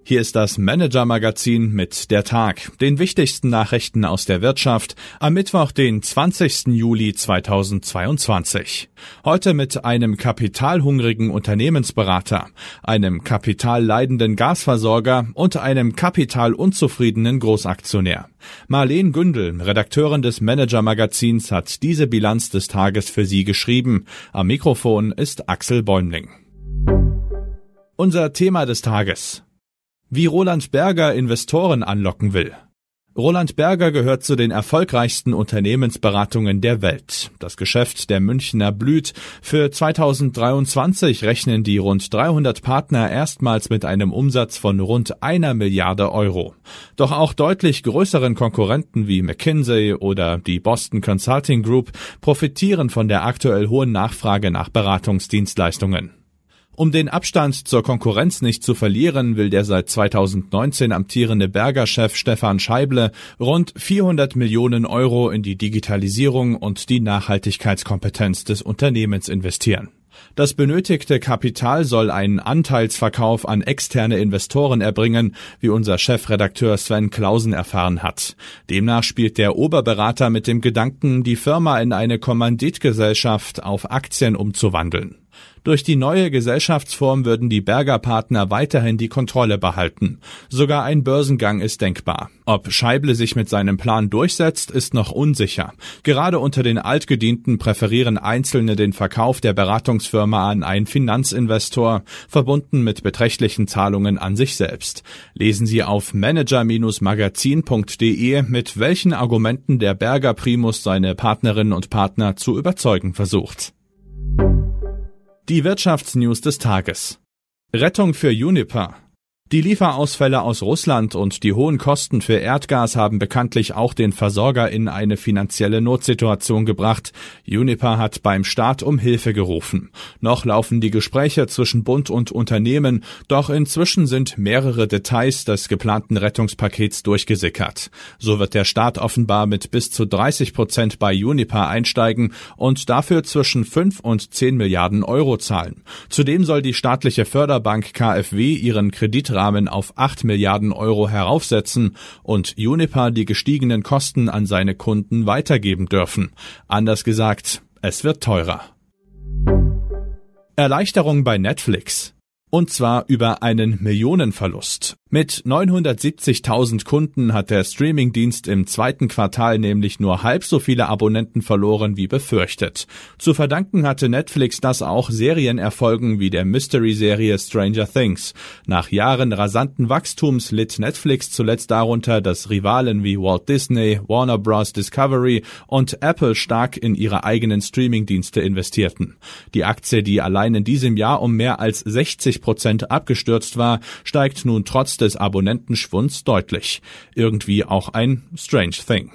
Hier ist das Manager-Magazin mit der Tag, den wichtigsten Nachrichten aus der Wirtschaft, am Mittwoch, den 20. Juli 2022. Heute mit einem kapitalhungrigen Unternehmensberater, einem kapitalleidenden Gasversorger und einem kapitalunzufriedenen Großaktionär. Marleen Gündel, Redakteurin des Manager-Magazins, hat diese Bilanz des Tages für Sie geschrieben. Am Mikrofon ist Axel Bäumling. Unser Thema des Tages: Wie Roland Berger Investoren anlocken will. Roland Berger gehört zu den erfolgreichsten Unternehmensberatungen der Welt. Das Geschäft der Münchner blüht. Für 2023 rechnen die rund 300 Partner erstmals mit einem Umsatz von rund 1 Milliarde Euro. Doch auch deutlich größeren Konkurrenten wie McKinsey oder die Boston Consulting Group profitieren von der aktuell hohen Nachfrage nach Beratungsdienstleistungen. Um den Abstand zur Konkurrenz nicht zu verlieren, will der seit 2019 amtierende Berger-Chef Stefan Scheible rund 400 Millionen Euro in die Digitalisierung und die Nachhaltigkeitskompetenz des Unternehmens investieren. Das benötigte Kapital soll einen Anteilsverkauf an externe Investoren erbringen, wie unser Chefredakteur Sven Clausen erfahren hat. Demnach spielt der Oberberater mit dem Gedanken, die Firma in eine Kommanditgesellschaft auf Aktien umzuwandeln. Durch die neue Gesellschaftsform würden die Berger-Partner weiterhin die Kontrolle behalten. Sogar ein Börsengang ist denkbar. Ob Scheible sich mit seinem Plan durchsetzt, ist noch unsicher. Gerade unter den Altgedienten präferieren Einzelne den Verkauf der Beratungsfirma an einen Finanzinvestor, verbunden mit beträchtlichen Zahlungen an sich selbst. Lesen Sie auf manager-magazin.de, mit welchen Argumenten der Berger-Primus seine Partnerinnen und Partner zu überzeugen versucht. Die Wirtschaftsnews des Tages. Rettung für Uniper. Die Lieferausfälle aus Russland und die hohen Kosten für Erdgas haben bekanntlich auch den Versorger in eine finanzielle Notsituation gebracht. Uniper hat beim Staat um Hilfe gerufen. Noch laufen die Gespräche zwischen Bund und Unternehmen, doch inzwischen sind mehrere Details des geplanten Rettungspakets durchgesickert. So wird der Staat offenbar mit bis zu 30% bei Uniper einsteigen und dafür zwischen 5 und 10 Milliarden Euro zahlen. Zudem soll die staatliche Förderbank KfW ihren Kreditrahmen auf 8 Milliarden Euro heraufsetzen und Uniper die gestiegenen Kosten an seine Kunden weitergeben dürfen. Anders gesagt, es wird teurer. Erleichterung bei Netflix. Und zwar über einen Millionenverlust. Mit 970.000 Kunden hat der Streamingdienst im zweiten Quartal nämlich nur halb so viele Abonnenten verloren wie befürchtet. Zu verdanken hatte Netflix das auch Serienerfolgen wie der Mystery-Serie Stranger Things. Nach Jahren rasanten Wachstums litt Netflix zuletzt darunter, dass Rivalen wie Walt Disney, Warner Bros. Discovery und Apple stark in ihre eigenen Streamingdienste investierten. Die Aktie, die allein in diesem Jahr um mehr als 60% abgestürzt war, steigt nun trotz des Abonnentenschwunds deutlich. Irgendwie auch ein strange thing.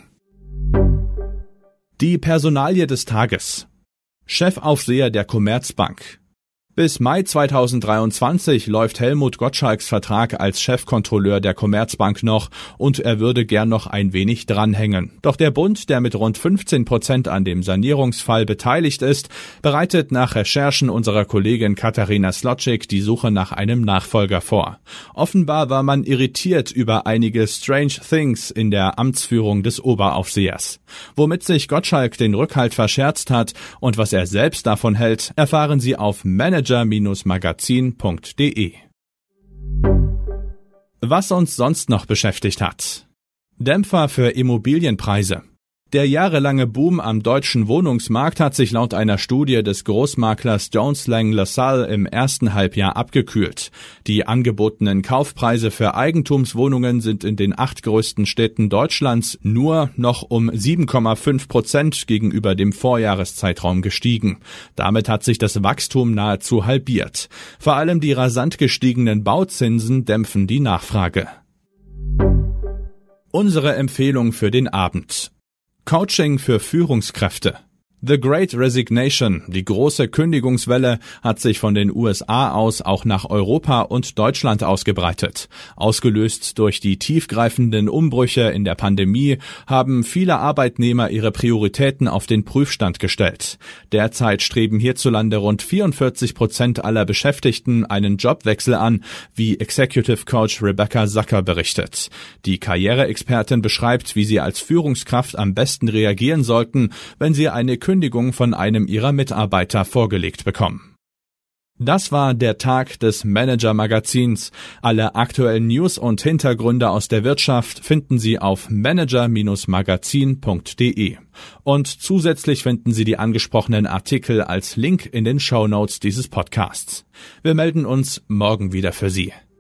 Die Personalie des Tages. Chefaufseher der Commerzbank. Bis Mai 2023 läuft Helmut Gottschalks Vertrag als Chefkontrolleur der Commerzbank noch und er würde gern noch ein wenig dranhängen. Doch der Bund, der mit rund 15% an dem Sanierungsfall beteiligt ist, bereitet nach Recherchen unserer Kollegin Katharina Slotschik die Suche nach einem Nachfolger vor. Offenbar war man irritiert über einige strange things in der Amtsführung des Oberaufsehers. Womit sich Gottschalk den Rückhalt verscherzt hat und was er selbst davon hält, erfahren Sie auf manager-magazin.de. Was uns sonst noch beschäftigt hat. Dämpfer für Immobilienpreise. Der jahrelange Boom am deutschen Wohnungsmarkt hat sich laut einer Studie des Großmaklers Jones Lang LaSalle im ersten Halbjahr abgekühlt. Die angebotenen Kaufpreise für Eigentumswohnungen sind in den 8 größten Städten Deutschlands nur noch um 7,5% gegenüber dem Vorjahreszeitraum gestiegen. Damit hat sich das Wachstum nahezu halbiert. Vor allem die rasant gestiegenen Bauzinsen dämpfen die Nachfrage. Unsere Empfehlung für den Abend. Coaching für Führungskräfte. The Great Resignation, die große Kündigungswelle, hat sich von den USA aus auch nach Europa und Deutschland ausgebreitet. Ausgelöst durch die tiefgreifenden Umbrüche in der Pandemie haben viele Arbeitnehmer ihre Prioritäten auf den Prüfstand gestellt. Derzeit streben hierzulande rund 44% aller Beschäftigten einen Jobwechsel an, wie Executive Coach Rebecca Zucker berichtet. Die Karriereexpertin beschreibt, wie sie als Führungskraft am besten reagieren sollten, wenn sie eine Kündigung von einem ihrer Mitarbeiter vorgelegt bekommen. Das war der Tag des Manager-Magazins. Alle aktuellen News und Hintergründe aus der Wirtschaft finden Sie auf manager-magazin.de. Und zusätzlich finden Sie die angesprochenen Artikel als Link in den Shownotes dieses Podcasts. Wir melden uns morgen wieder für Sie.